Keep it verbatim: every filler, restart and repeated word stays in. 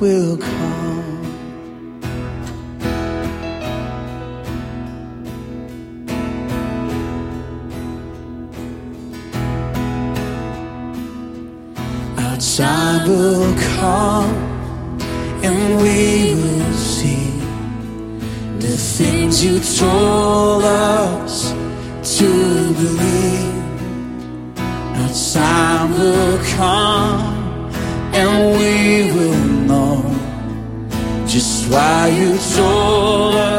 will come. Our time will come, and we will see the things you told us to believe. Our time will come, and we will know just why you told us